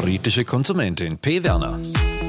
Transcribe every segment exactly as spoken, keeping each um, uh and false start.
kritische Konsumentin P. Werner.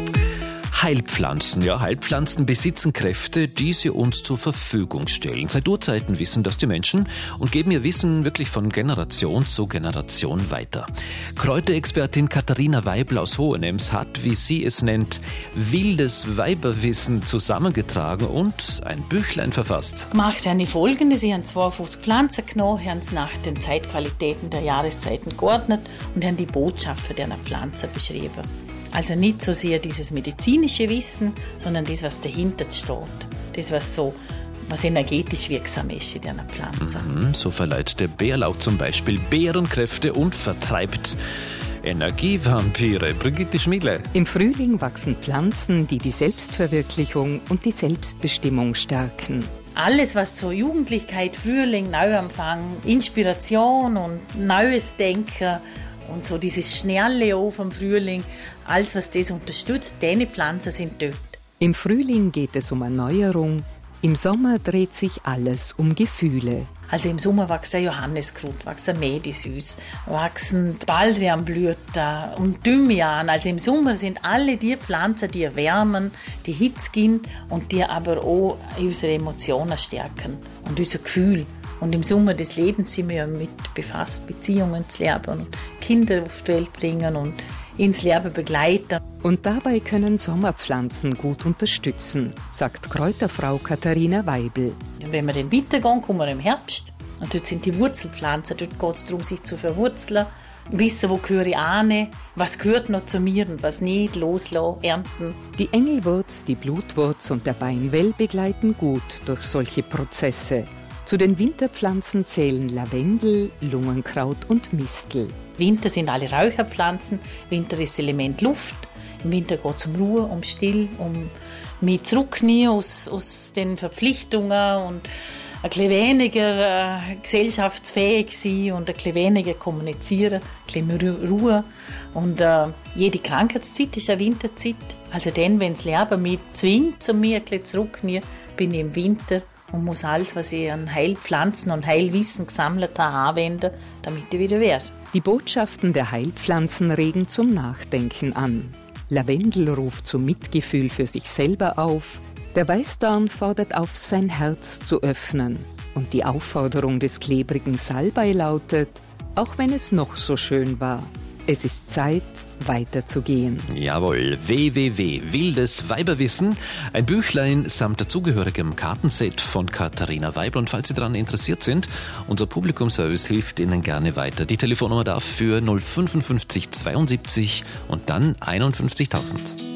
Heilpflanzen. Ja, Heilpflanzen besitzen Kräfte, die sie uns zur Verfügung stellen. Seit Urzeiten wissen das die Menschen und geben ihr Wissen wirklich von Generation zu Generation weiter. Kräuterexpertin Katharina Weibel aus Hohenems hat, wie sie es nennt, wildes Weiberwissen zusammengetragen und ein Büchlein verfasst. Gemacht haben die folgende: Sie haben zweiundfünfzig Pflanzen genommen, haben es nach den Zeitqualitäten der Jahreszeiten geordnet und haben die Botschaft für diese Pflanze beschrieben. Also nicht so sehr dieses medizinische Wissen, sondern das, was dahinter steht. Das, was so was energetisch wirksam ist in dieser Pflanze. Mhm, so verleiht der Bärlauch zum Beispiel Bärenkräfte und vertreibt Energievampire. Brigitte Schmiedle. Im Frühling wachsen Pflanzen, die die Selbstverwirklichung und die Selbstbestimmung stärken. Alles, was so Jugendlichkeit, Frühling, Neuanfang, Inspiration und neues Denken und so dieses Schnelle auch vom Frühling, alles, was das unterstützt, diese Pflanzen sind dort. Im Frühling geht es um Erneuerung, im Sommer dreht sich alles um Gefühle. Also im Sommer wachsen Johanniskraut, wachsen Medisüß, wachsen Baldrianblüten und Thymian. Also im Sommer sind alle die Pflanzen, die erwärmen, die Hitze geben und die aber auch unsere Emotionen stärken und unser Gefühl. Und im Sommer des Lebens sind wir mit befasst, Beziehungen zu lernen und Kinder auf die Welt bringen und ins Leben begleiten. Und dabei können Sommerpflanzen gut unterstützen, sagt Kräuterfrau Katharina Weibel. Und wenn wir dann weitergehen, kommen wir im Herbst. Und dort sind die Wurzelpflanzen, dort geht es darum, sich zu verwurzeln, wissen, wo gehöre ich an, was gehört noch zu mir und was nicht, loslassen, ernten. Die Engelwurz, die Blutwurz und der Beinwell begleiten gut durch solche Prozesse. Zu den Winterpflanzen zählen Lavendel, Lungenkraut und Mistel. Winter sind alle Räucherpflanzen, Winter ist das Element Luft. Im Winter geht es um Ruhe, um Still, um mich zurücknehmen aus, aus den Verpflichtungen und ein bisschen weniger äh, gesellschaftsfähig sein und ein bisschen weniger kommunizieren, ein bisschen mehr Ruhe. Und äh, jede Krankheitszeit ist eine Winterzeit. Also dann, wenn das Leben mich zwingt, zu mir ein bisschen zurückzunehmen, bin ich im Winter und muss alles, was ich an Heilpflanzen und Heilwissen gesammelt habe, anwenden, damit ich wieder werde. Die Botschaften der Heilpflanzen regen zum Nachdenken an. Lavendel ruft zum Mitgefühl für sich selber auf. Der Weißdorn fordert auf, sein Herz zu öffnen. Und die Aufforderung des klebrigen Salbei lautet: Auch wenn es noch so schön war, es ist Zeit, weiterzugehen. Jawohl, w w w punkt wildes Weiberwissen, ein Büchlein samt dazugehörigem Kartenset von Katharina Weibel. Und falls Sie daran interessiert sind, unser Publikumsservice hilft Ihnen gerne weiter. Die Telefonnummer dafür null fünfundfünfzig zweiundsiebzig und dann einundfünfzigtausend.